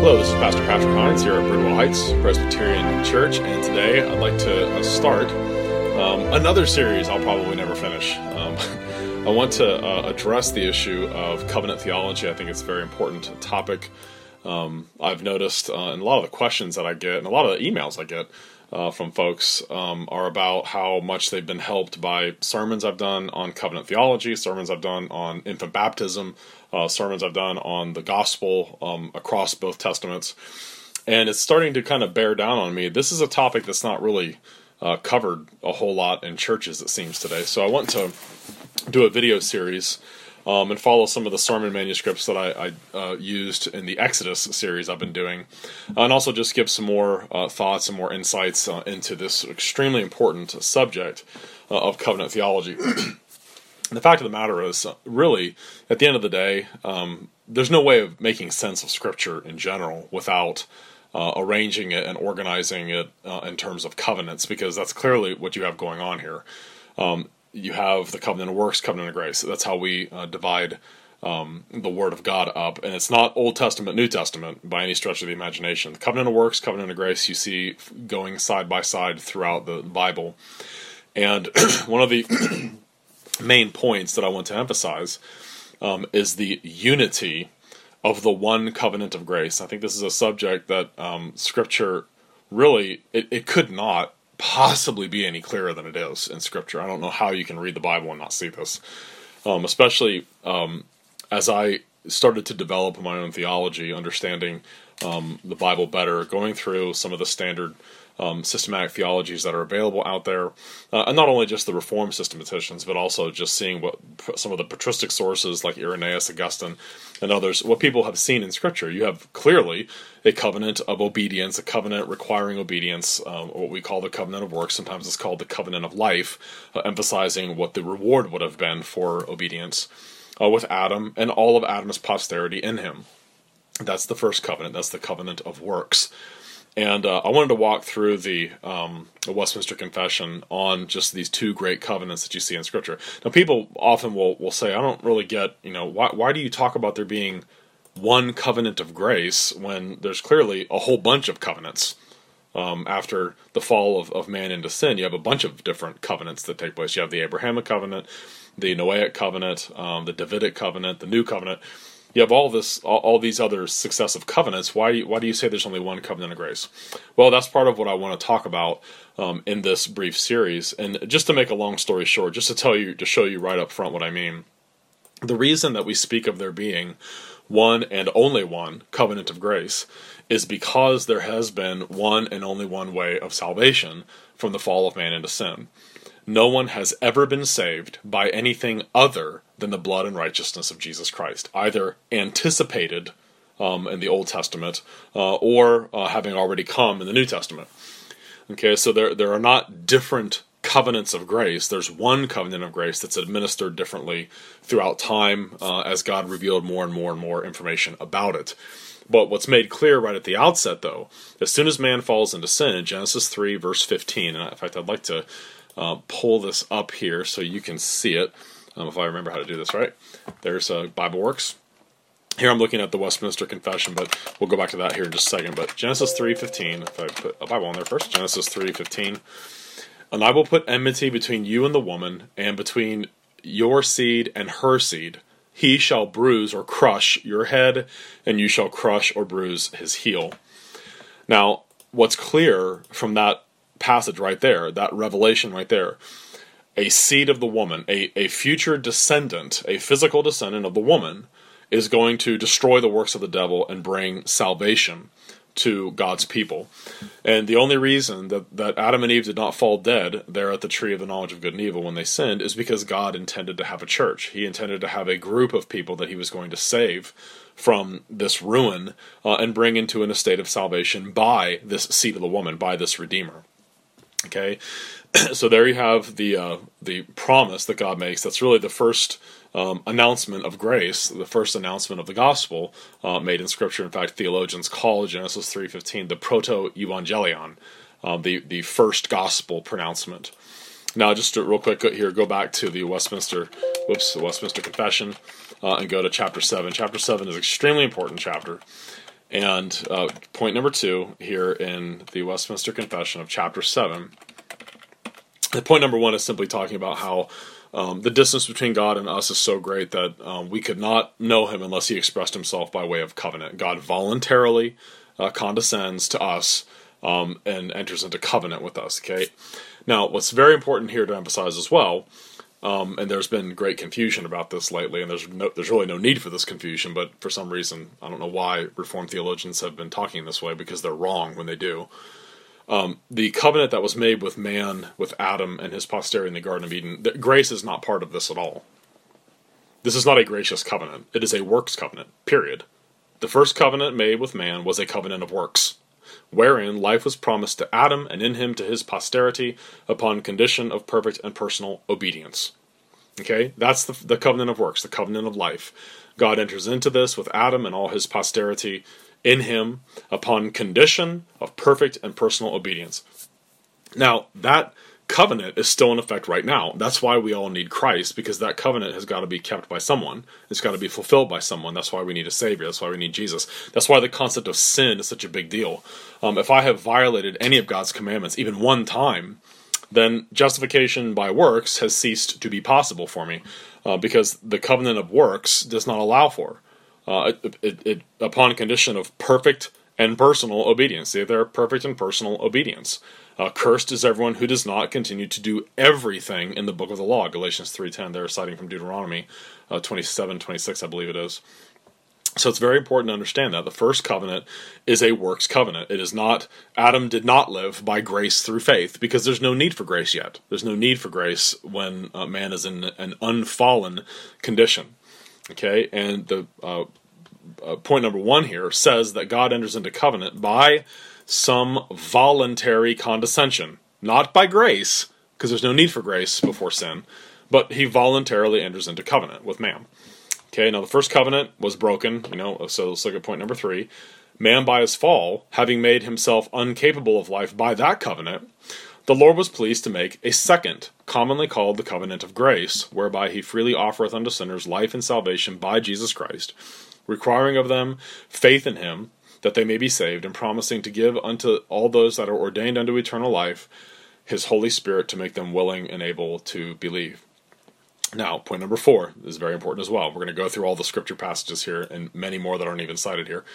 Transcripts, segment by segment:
Hello, this is Pastor Patrick Hines here at Bridwell Heights Presbyterian Church, and today I'd like to start another series I'll probably never finish. I want to address the issue of covenant theology. I think it's a very important topic. I've noticed in a lot of the questions that I get, and a lot of the emails I get from folks are about how much they've been helped by sermons I've done on covenant theology, sermons I've done on infant baptism, sermons I've done on the gospel across both testaments. And it's starting to kind of bear down on me. This is a topic that's not really covered a whole lot in churches, it seems, today. So I want to do a video series and follow some of the sermon manuscripts that I used in the Exodus series I've been doing, and also just give some more thoughts and more insights into this extremely important subject of covenant theology. The fact of the matter is, really, at the end of the day, there's no way of making sense of Scripture in general without arranging it and organizing it in terms of covenants, because that's clearly what you have going on here. You have the covenant of works, covenant of grace. That's how we divide the Word of God up. And it's not Old Testament, New Testament by any stretch of the imagination. The covenant of works, covenant of grace, you see going side by side throughout the Bible. And one of the main points that I want to emphasize is the unity of the one covenant of grace. I think this is a subject that Scripture really, it could not possibly be any clearer than it is in Scripture. I don't know how you can read the Bible and not see this. Especially as I started to develop my own theology, understanding the Bible better, going through some of the standard systematic theologies that are available out there, and not only just the Reformed systematicians, but also just seeing what some of the patristic sources like Irenaeus, Augustine, and others, what people have seen in Scripture. You have clearly a covenant of obedience, a covenant requiring obedience, what we call the covenant of works. Sometimes it's called the covenant of life, emphasizing what the reward would have been for obedience with Adam and all of Adam's posterity in him. That's the first covenant. That's the covenant of works. And I wanted to walk through the Westminster Confession on just these two great covenants that you see in Scripture. Now, people often will say, I don't really get, why do you talk about there being one covenant of grace when there's clearly a whole bunch of covenants? After the fall of man into sin, you have a bunch of different covenants that take place. You have the Abrahamic covenant, the Noahic covenant, the Davidic covenant, the New Covenant. You have all these other successive covenants. Why do you say there's only one covenant of grace? Well, that's part of what I want to talk about in this brief series. And just to make a long story short, just to show you right up front what I mean, the reason that we speak of there being one and only one covenant of grace is because there has been one and only one way of salvation from the fall of man into sin. No one has ever been saved by anything other than the blood and righteousness of Jesus Christ, either anticipated in the Old Testament or having already come in the New Testament. Okay, so there are not different covenants of grace. There's one covenant of grace that's administered differently throughout time as God revealed more and more and more information about it. But what's made clear right at the outset, though, as soon as man falls into sin, in Genesis 3, verse 15, and in fact, I'd like to pull this up here so you can see it, if I remember how to do this right. There's Bible Works. Here I'm looking at the Westminster Confession, but we'll go back to that here in just a second. But Genesis 3:15, if I put a Bible on there first, Genesis 3:15, and I will put enmity between you and the woman, and between your seed and her seed. He shall bruise or crush your head, and you shall crush or bruise his heel. Now, what's clear from that passage right there, that revelation right there, a seed of the woman, a future descendant, a physical descendant of the woman, is going to destroy the works of the devil and bring salvation to God's people. And the only reason that Adam and Eve did not fall dead there at the tree of the knowledge of good and evil when they sinned is because God intended to have a church. He intended to have a group of people that he was going to save from this ruin and bring into an estate of salvation by this seed of the woman, by this Redeemer. Okay, so there you have the promise that God makes. That's really the first announcement of grace, the first announcement of the gospel made in Scripture. In fact, theologians call Genesis 3:15 the proto-evangelion, the first gospel pronouncement. Now, just to, real quick here, go back to the Westminster Confession and go to chapter 7. Chapter 7 is an extremely important chapter. And point number 2 here in the Westminster Confession of chapter 7. The point number 1 is simply talking about how the distance between God and us is so great that we could not know him unless he expressed himself by way of covenant. God voluntarily condescends to us and enters into covenant with us. Okay. Now, what's very important here to emphasize as well, and there's been great confusion about this lately, and there's really no need for this confusion, but for some reason, I don't know why Reformed theologians have been talking this way, because they're wrong when they do. The covenant that was made with man, with Adam and his posterity in the Garden of Eden, grace is not part of this at all. This is not a gracious covenant. It is a works covenant, period. The first covenant made with man was a covenant of works, wherein life was promised to Adam and in him to his posterity upon condition of perfect and personal obedience. Okay, that's the covenant of works, the covenant of life. God enters into this with Adam and all his posterity in him upon condition of perfect and personal obedience. Now, that covenant is still in effect right now. That's why we all need Christ, because that covenant has got to be kept by someone. It's got to be fulfilled by someone. That's why we need a Savior. That's why we need Jesus. That's why the concept of sin is such a big deal. If I have violated any of God's commandments, even one time, then justification by works has ceased to be possible for me, because the covenant of works does not allow for upon condition of perfect and personal obedience. See, they're perfect and personal obedience. Cursed is everyone who does not continue to do everything in the book of the law. Galatians 3:10, they're citing from Deuteronomy 27:26, I believe it is. So it's very important to understand that the first covenant is a works covenant. It is not, Adam did not live by grace through faith, because there's no need for grace yet. There's no need for grace when man is in an unfallen condition. Okay, and the point number 1 here says that God enters into covenant by some voluntary condescension. Not by grace, because there's no need for grace before sin, but he voluntarily enters into covenant with man. Okay, now the first covenant was broken, so let's look at point number 3. Man by his fall, having made himself incapable of life by that covenant, the Lord was pleased to make a second, commonly called the covenant of grace, whereby he freely offereth unto sinners life and salvation by Jesus Christ, requiring of them faith in him, that they may be saved, and promising to give unto all those that are ordained unto eternal life his Holy Spirit to make them willing and able to believe. Now, point number 4 is very important as well. We're going to go through all the scripture passages here, and many more that aren't even cited here.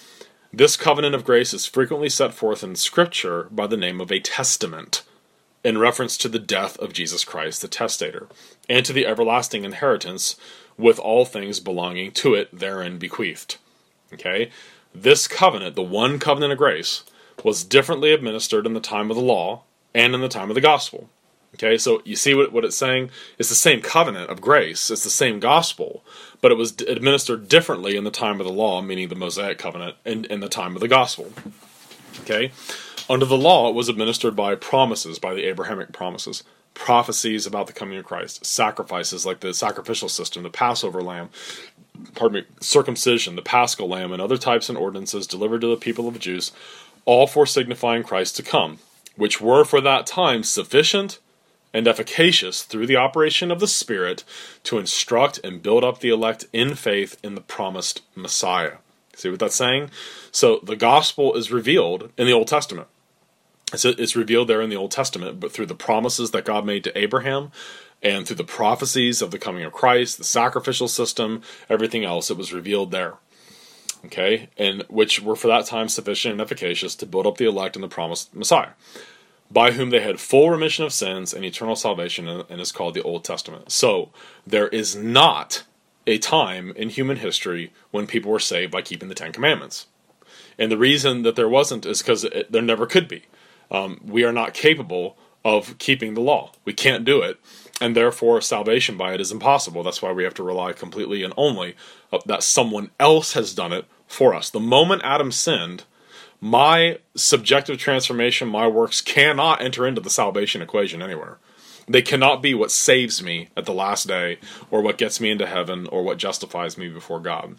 This covenant of grace is frequently set forth in Scripture by the name of a testament, in reference to the death of Jesus Christ, the testator, and to the everlasting inheritance with all things belonging to it therein bequeathed. Okay? This covenant, the one covenant of grace, was differently administered in the time of the law and in the time of the gospel. Okay, so you see what it's saying? It's the same covenant of grace. It's the same gospel, but it was administered differently in the time of the law, meaning the Mosaic covenant, and in the time of the gospel. Okay? Under the law, it was administered by promises, by the Abrahamic promises, prophecies about the coming of Christ, sacrifices like the sacrificial system, the Passover lamb, circumcision, the Paschal lamb, and other types and ordinances delivered to the people of the Jews, all for signifying Christ to come, which were for that time sufficient and efficacious through the operation of the Spirit to instruct and build up the elect in faith in the promised Messiah. See what that's saying? So the gospel is revealed in the Old Testament. It's revealed there in the Old Testament, but through the promises that God made to Abraham, and through the prophecies of the coming of Christ, the sacrificial system, everything else, it was revealed there. Okay? And which were for that time sufficient and efficacious to build up the elect in the promised Messiah, by whom they had full remission of sins and eternal salvation, and is called the Old Testament. So, there is not a time in human history when people were saved by keeping the Ten Commandments. And the reason that there wasn't is because there never could be. We are not capable of keeping the law. We can't do it, and therefore salvation by it is impossible. That's why we have to rely completely and only that someone else has done it for us. The moment Adam sinned, my subjective transformation, my works cannot enter into the salvation equation anywhere. They cannot be what saves me at the last day, or what gets me into heaven, or what justifies me before God.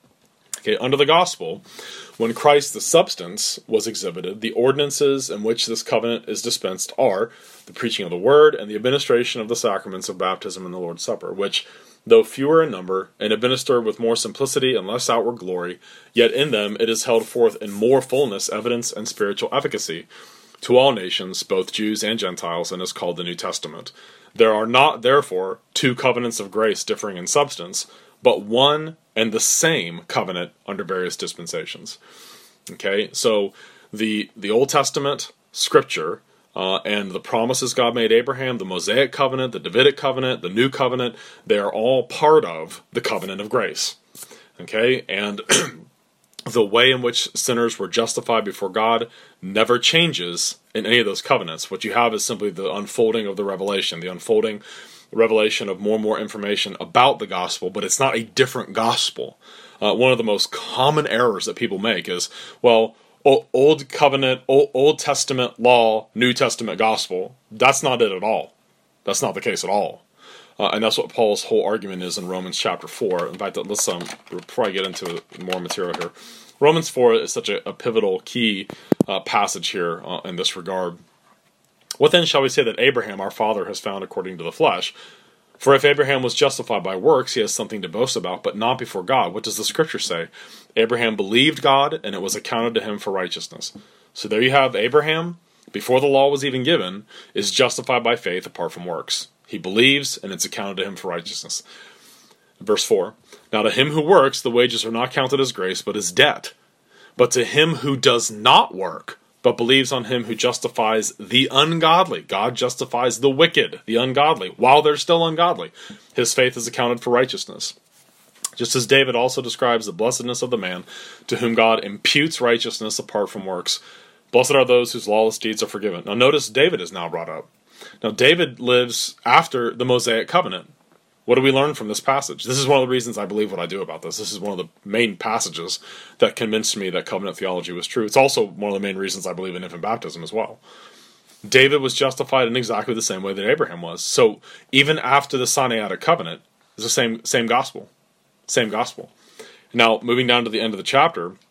Okay, under the gospel, when Christ the substance was exhibited, the ordinances in which this covenant is dispensed are the preaching of the word and the administration of the sacraments of baptism and the Lord's Supper, which though fewer in number, and administered with more simplicity and less outward glory, yet in them it is held forth in more fullness, evidence, and spiritual efficacy to all nations, both Jews and Gentiles, and is called the New Testament. There are not, therefore, two covenants of grace differing in substance, but one and the same covenant under various dispensations. Okay, so the Old Testament, Scripture, and the promises God made Abraham, the Mosaic covenant, the Davidic covenant, the New covenant, they are all part of the covenant of grace. Okay, and the way in which sinners were justified before God never changes in any of those covenants. What you have is simply the unfolding of the revelation, the unfolding revelation of more and more information about the gospel, but it's not a different gospel. One of the most common errors that people make is, well, Old Covenant, Old Testament law, New Testament gospel. That's not it at all. That's not the case at all. And that's what Paul's whole argument is in Romans chapter 4. In fact, let's before I get into more material here, Romans 4 is such a pivotal, key passage here in this regard. What then shall we say that Abraham, our father, has found according to the flesh? For if Abraham was justified by works, he has something to boast about, but not before God. What does the Scripture say? Abraham believed God, and it was accounted to him for righteousness. So there you have Abraham, before the law was even given, is justified by faith apart from works. He believes, and it's accounted to him for righteousness. Verse 4, now to him who works, the wages are not counted as grace, but as debt. But to him who does not work, but believes on him who justifies the ungodly. God justifies the wicked, the ungodly, while they're still ungodly. His faith is accounted for righteousness. Just as David also describes the blessedness of the man to whom God imputes righteousness apart from works. Blessed are those whose lawless deeds are forgiven. Now notice David is now brought up. Now David lives after the Mosaic covenant. What do we learn from this passage? This is one of the reasons I believe what I do about this. This is one of the main passages that convinced me that covenant theology was true. It's also one of the main reasons I believe in infant baptism as well. David was justified in exactly the same way that Abraham was. So even after the Sinaitic covenant, it's the same gospel. Same gospel. Now, moving down to the end of the chapter,